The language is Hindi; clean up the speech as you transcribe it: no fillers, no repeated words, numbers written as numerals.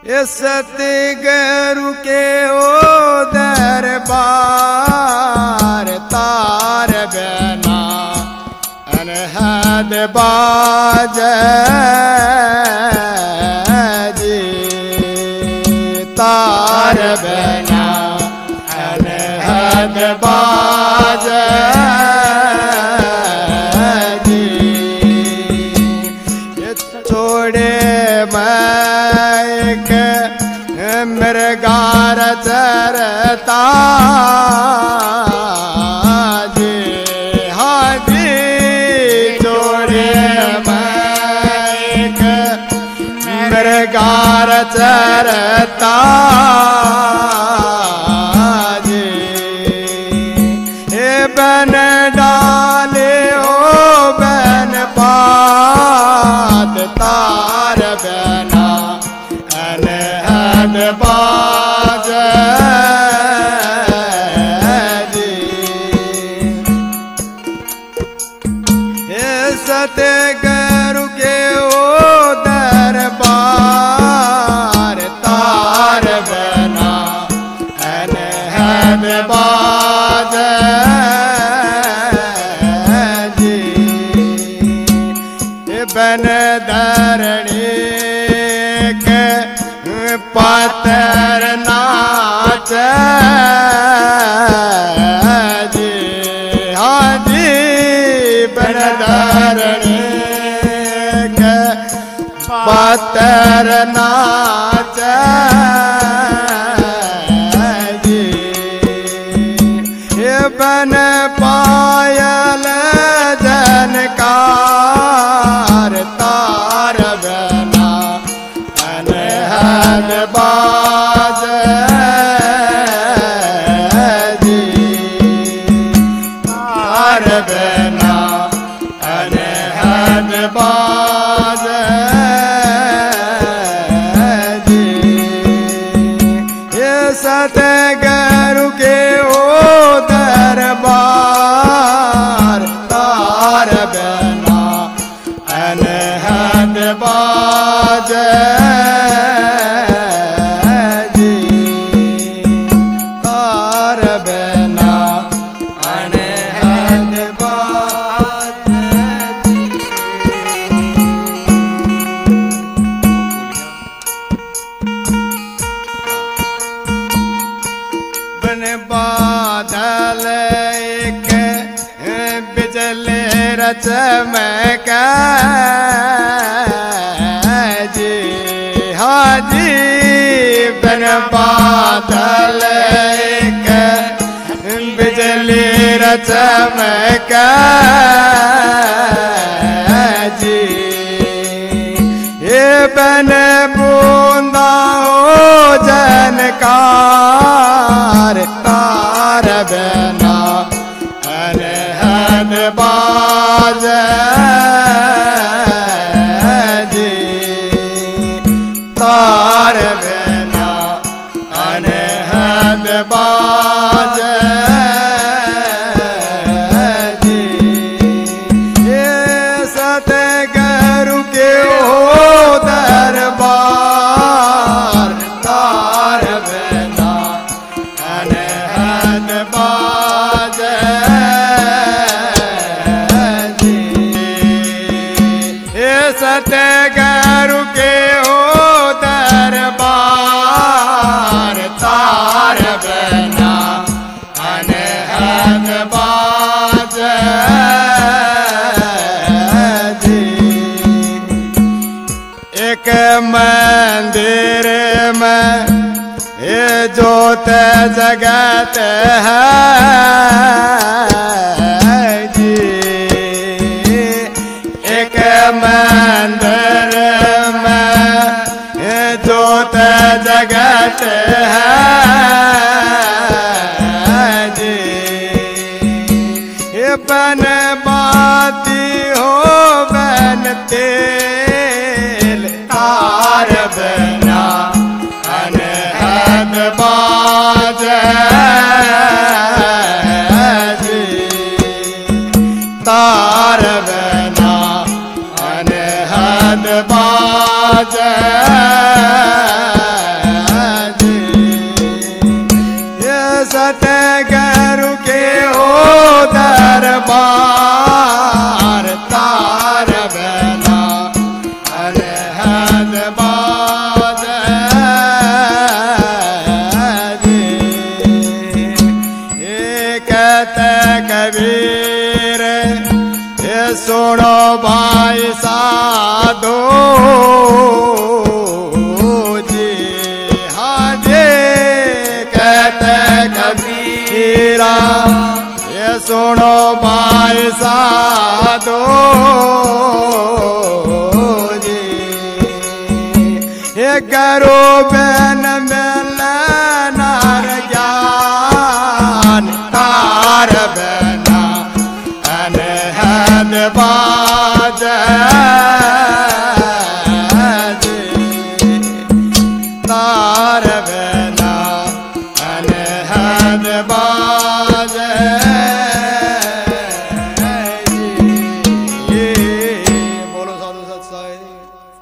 सतगुरु के ओ दरबार तार बिना अनहद बाजे जी, तार बिना अनहद बाजे जी। छोड़े मैक मृगार चरता जी, हाँ जी। छोड़े मैक मृगार चरता जी, हे बन डाले हो बन पात तार बिना अनहद बाजे जी। हे सतगुरु के ओ दरबार तार बिना अनहद बाजे जी। बन धरणी के पातर नाच जी, हाँ जी। बन धरणी के पातर नाच जी, ये बन पायल जनकार तार बिना अनहद बाजे जी, तार बिना अनहद बाजे जी। ये सतगुरु के ओ दरबार तार बिना अनहद बाजे जी, तार बिना अनहद बाजे जी। बन बादल एक बिजली चमक जी, हाँ जी। बन बादल एक बिजली चमक जी, ये बन बूंदा हो जनकार तार बिना अनहद बाजे जी, तार बिना अनहद बाजे जी। ये सतगुरु के हो दरबार तार बिना अनहद बाजे जी। ये सतगुरु के हो दरबार तार बिना अनहद बाजे जी। एक मंदिर में ये जोत जगत है जी, एक मंदिर में ये जोत जगत है जी। ये बन बाती हो बन तेल तार बिना अनहद बाजे जी, तार बिना अनहद बाजे सुनो भाई साधो जी, हाँ जी कहते कबीरा, ये सुनो भाई साधो जी, ये करो बहन मिलन